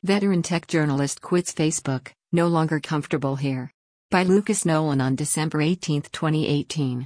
Veteran tech journalist quits Facebook, no longer comfortable here. By Lucas Nolan on December 18, 2018.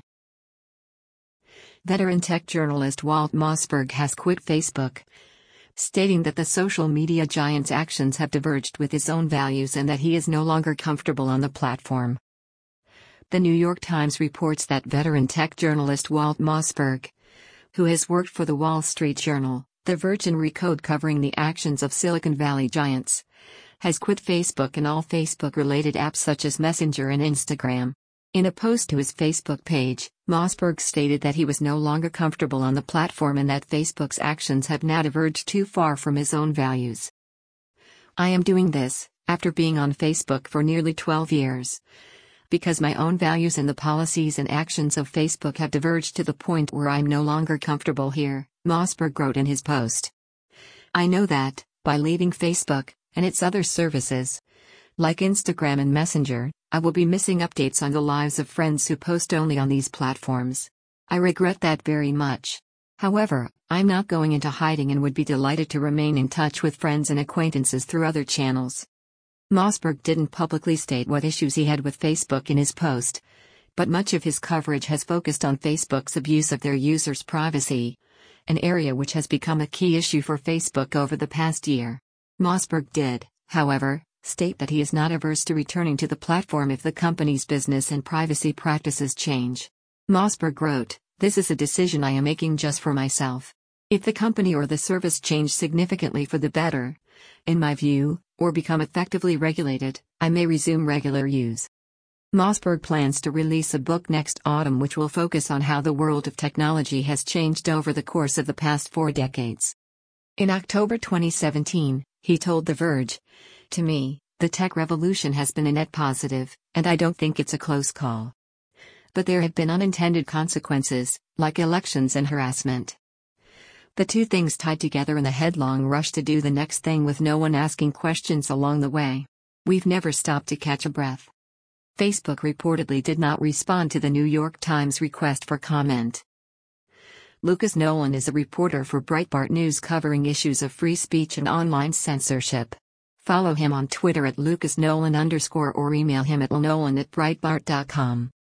Veteran tech journalist Walt Mossberg has quit Facebook, stating that the social media giant's actions have diverged with his own values and that he is no longer comfortable on the platform. The New York Times reports that veteran tech journalist Walt Mossberg, who has worked for the Wall Street Journal, The Verge and Recode covering the actions of Silicon Valley giants, has quit Facebook and all Facebook-related apps such as Messenger and Instagram. In a post to his Facebook page, Mossberg stated that he was no longer comfortable on the platform and that Facebook's actions have now diverged too far from his own values. "I am doing this, after being on Facebook for nearly 12 years. Because my own values and the policies and actions of Facebook have diverged to the point where I'm no longer comfortable here," Mossberg wrote in his post. "I know that, by leaving Facebook, and its other services, like Instagram and Messenger, I will be missing updates on the lives of friends who post only on these platforms. I regret that very much. However, I'm not going into hiding and would be delighted to remain in touch with friends and acquaintances through other channels." Mossberg didn't publicly state what issues he had with Facebook in his post, but much of his coverage has focused on Facebook's abuse of their users' privacy, an area which has become a key issue for Facebook over the past year. Mossberg did, however, state that he is not averse to returning to the platform if the company's business and privacy practices change. Mossberg wrote, "This is a decision I am making just for myself. If the company or the service change significantly for the better, in my view, or become effectively regulated, I may resume regular use." Mossberg plans to release a book next autumn which will focus on how the world of technology has changed over the course of the past 4 decades. In October 2017, he told The Verge, "To me, the tech revolution has been a net positive, and I don't think it's a close call. But there have been unintended consequences, like elections and harassment. The two things tied together in the headlong rush to do the next thing with no one asking questions along the way. We've never stopped to catch a breath." Facebook reportedly did not respond to the New York Times request for comment. Lucas Nolan is a reporter for Breitbart News covering issues of free speech and online censorship. Follow him on Twitter at @LucasNolan_ or email him at lnolan@breitbart.com.